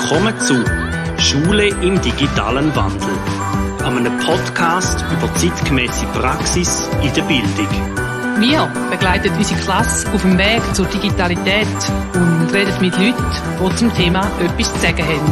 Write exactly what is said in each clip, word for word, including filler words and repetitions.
Willkommen zu Schule im digitalen Wandel, einem Podcast über zeitgemäße Praxis in der Bildung. Wir begleiten unsere Klasse auf dem Weg zur Digitalität und reden mit Leuten, die zum Thema etwas zu sagen haben.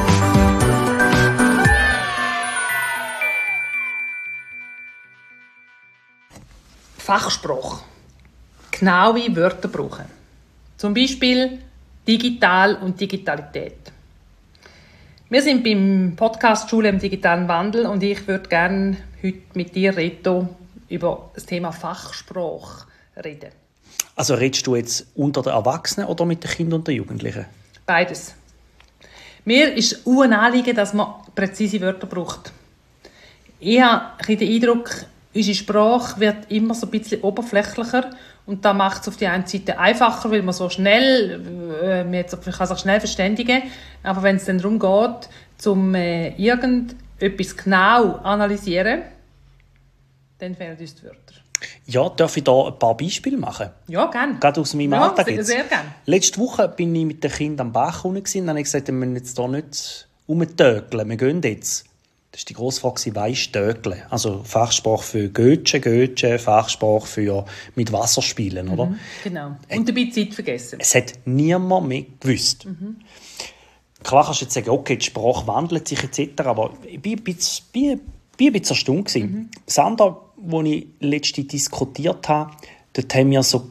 Fachsprache. Genaue Wörter brauchen. Zum Beispiel digital und Digitalität. Wir sind beim Podcast Schule im digitalen Wandel und ich würde gerne heute mit dir, Reto, über das Thema Fachsprache reden. Also redest du jetzt unter den Erwachsenen oder mit den Kindern und den Jugendlichen? Beides. Mir ist ein Anliegen, dass man präzise Wörter braucht. Ich habe den Eindruck, unsere Sprache wird immer so ein bisschen oberflächlicher und da macht es auf die eine Seite einfacher, weil man so schnell, äh, man kann sich schnell verständigen, aber wenn es dann darum geht, um äh, irgendetwas genau analysieren, dann fehlen uns die Wörter. Ja, darf ich da ein paar Beispiele machen? Ja, gerne. Gerade aus meinem ja, Alltag sehr, jetzt. sehr gerne. Letzte Woche bin ich mit den Kindern am Bach unten und habe gesagt, wir müssen jetzt hier nicht rumtökeln, wir gehen jetzt. Das war die grosse Frage, weisst tökeln? Also Fachsprache für Götschen, Götschen, Fachsprache für mit Wasser spielen, oder? Mhm, genau. Und dabei Zeit vergessen. Es hat niemand mehr gewusst. Mhm. Klar kannst du jetzt sagen, okay, die Sprache wandelt sich et cetera, aber ich war ein bisschen, bin, bin ein bisschen erstaunt. Mhm. Das andere, was ich letztens diskutiert habe, dort haben wir so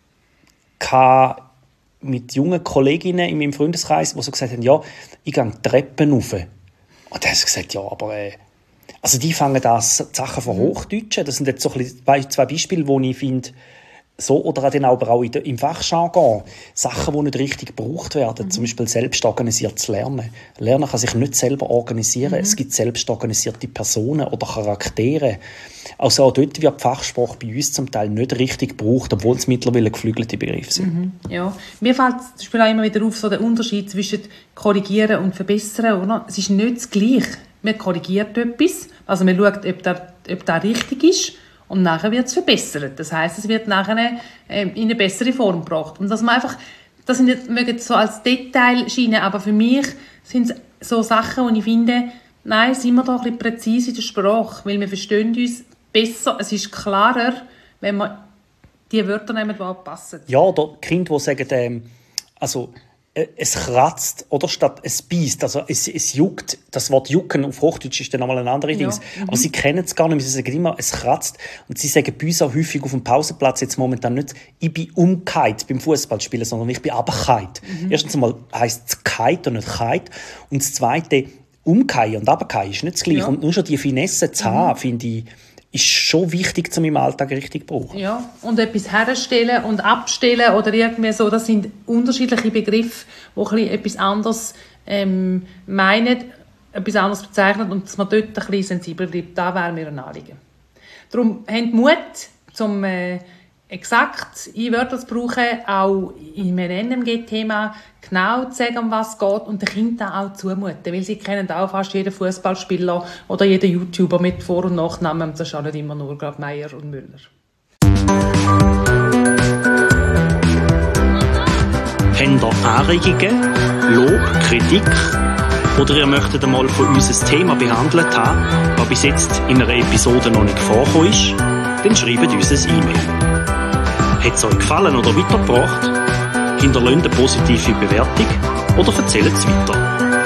mit jungen Kolleginnen in meinem Freundeskreis, die so gesagt haben, ja, ich gehe die Treppen rauf. Und dann haben sie gesagt, ja, aber äh, also die fangen das Sachen von Hochdeutschen. Das sind jetzt so ein bisschen zwei Beispiele, wo ich finde, so oder dann aber auch in der, im Fachjargon Sachen, die nicht richtig gebraucht werden. Mhm. Zum Beispiel selbstorganisiertes Lernen. Lernen kann sich nicht selber organisieren. Mhm. Es gibt selbstorganisierte Personen oder Charaktere. Also auch dort wird die Fachsprache bei uns zum Teil nicht richtig gebraucht, obwohl es mittlerweile geflügelte Begriffe sind. Mhm. Ja. Mir fällt zum Beispiel auch immer wieder auf, so der Unterschied zwischen korrigieren und verbessern. Oder? Es ist nicht das Gleiche. Man korrigiert etwas, also man schaut, ob das, ob das richtig ist, und nachher wird es verbessert. Das heisst, es wird nachher äh, in eine bessere Form gebracht. Und dass man einfach, das sind jetzt, mögen so als Detail scheinen, aber für mich sind es so Sachen, wo ich finde, nein, sind wir da ein bisschen präzise in der Sprache, weil wir verstehen uns besser, es ist klarer, wenn wir die Wörter nehmen, die passen. Ja, oder Kinder, die sagen, ähm, also äh, es kratzt, oder statt es beißt, also es, es juckt. Das Wort jucken auf Hochdeutsch ist dann nochmal ein anderes Ding. Ja. Aber sie kennen es gar nicht mehr, sie sagen immer, es kratzt. Und sie sagen bei uns auch häufig auf dem Pausenplatz jetzt momentan nicht, ich bin umgekehrt beim Fußballspielen, sondern ich bin runtergekehrt. Mhm. Erstens einmal heisst es kite und nicht kite. Und das Zweite, umkehren und runterkehren ist nicht das Gleiche. Ja. Und nur schon die Finesse zu haben, mhm. finde ich, ist schon wichtig, zu meinem Alltag richtig zu brauchen. Ja, und etwas herstellen und abstellen oder irgendwie so, das sind unterschiedliche Begriffe, die etwas anderes ähm, meinen, etwas anderes bezeichnen und dass man dort ein bisschen sensibel bleibt, da wäre mir ein Anliegen. Darum habt Mut, zum äh, exakt Wörter zu brauchen, auch in einem N M G-Thema genau zu sagen, um was es geht und den Kindern auch zumuten, weil sie kennen auch fast jeden Fußballspieler oder jeden YouTuber mit Vor- und Nachnamen, das ist auch nicht immer nur gerade Meier und Müller. Habt ihr Anregungen, Lob, Kritik oder ihr möchtet einmal von uns ein Thema behandelt haben, das bis jetzt in einer Episode noch nicht vorgekommen ist, dann schreibt uns ein E-Mail. Hat es euch gefallen oder weitergebracht? Hinterlasst eine positive Bewertung oder erzählt es weiter.